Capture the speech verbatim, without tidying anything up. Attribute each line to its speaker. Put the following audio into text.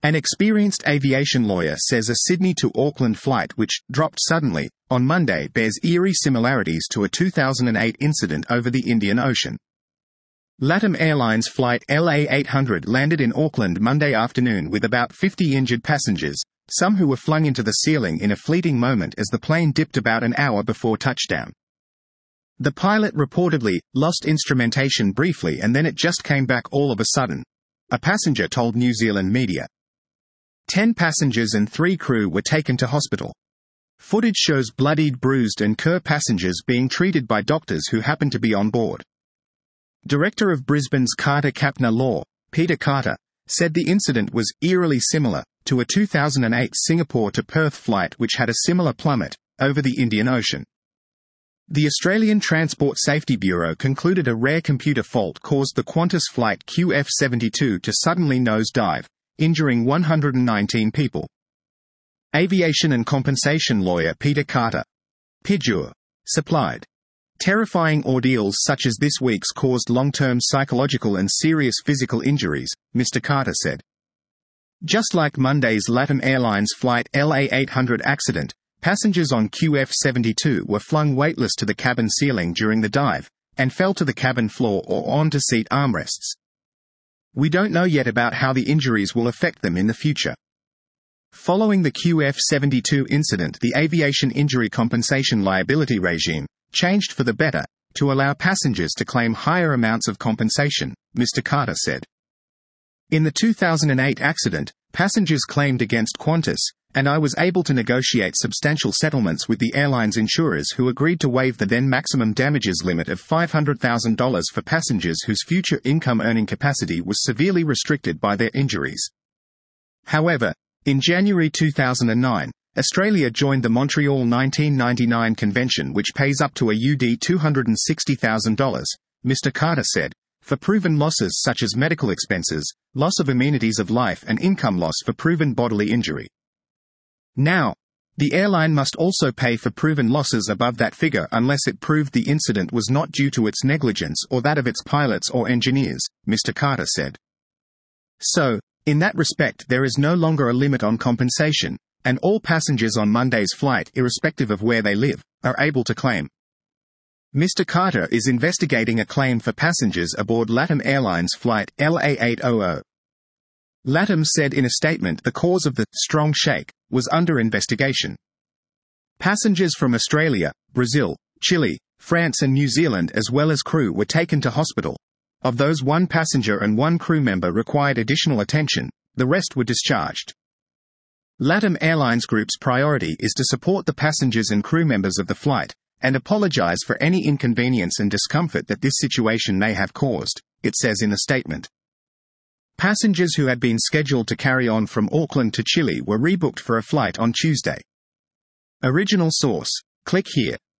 Speaker 1: An experienced aviation lawyer says a Sydney to Auckland flight which dropped suddenly on Monday bears eerie similarities to a two thousand eight incident over the Indian Ocean. LATAM Airlines flight L A eight hundred landed in Auckland Monday afternoon with about fifty injured passengers, some who were flung into the ceiling in a fleeting moment as the plane dipped about an hour before touchdown. The pilot reportedly lost instrumentation briefly and then it just came back all of a sudden, a passenger told New Zealand media. Ten passengers and three crew were taken to hospital. Footage shows bloodied, bruised and Kerr passengers being treated by doctors who happened to be on board. Director of Brisbane's Carter Kapner Law, Peter Carter, said the incident was eerily similar to a two thousand eight Singapore to Perth flight which had a similar plummet over the Indian Ocean. The Australian Transport Safety Bureau concluded a rare computer fault caused the Qantas flight Q F seventy-two to suddenly nosedive, injuring one hundred nineteen people. Aviation and compensation lawyer Peter Carter, P I D U R, supplied. Terrifying ordeals such as this week's caused long-term psychological and serious physical injuries, Mister Carter said. Just like Monday's LATAM Airlines flight L A eight hundred accident, passengers on Q F seventy-two were flung weightless to the cabin ceiling during the dive, and fell to the cabin floor or onto seat armrests. We don't know yet about how the injuries will affect them in the future. Following the Q F seventy-two incident, the aviation injury compensation liability regime changed for the better, to allow passengers to claim higher amounts of compensation, Mister Carter said. In the two thousand eight accident, passengers claimed against Qantas, and I was able to negotiate substantial settlements with the airline's insurers who agreed to waive the then maximum damages limit of five hundred thousand dollars for passengers whose future income earning capacity was severely restricted by their injuries. However, in January two thousand nine, Australia joined the Montreal nineteen ninety-nine Convention which pays up to a U D two hundred sixty thousand dollars, Mister Carter said, for proven losses such as medical expenses, loss of amenities of life and income loss for proven bodily injury. Now, the airline must also pay for proven losses above that figure unless it proved the incident was not due to its negligence or that of its pilots or engineers, Mister Carter said. So, in that respect there is no longer a limit on compensation, and all passengers on Monday's flight, irrespective of where they live, are able to claim. Mister Carter is investigating a claim for passengers aboard LATAM Airlines flight L A eight hundred. LATAM said in a statement the cause of the strong shake was under investigation. Passengers from Australia, Brazil, Chile, France and New Zealand as well as crew were taken to hospital. Of those, one passenger and one crew member required additional attention, the rest were discharged. LATAM Airlines Group's priority is to support the passengers and crew members of the flight, and apologize for any inconvenience and discomfort that this situation may have caused, it says in the statement. Passengers who had been scheduled to carry on from Auckland to Chile were rebooked for a flight on Tuesday. Original source, click here.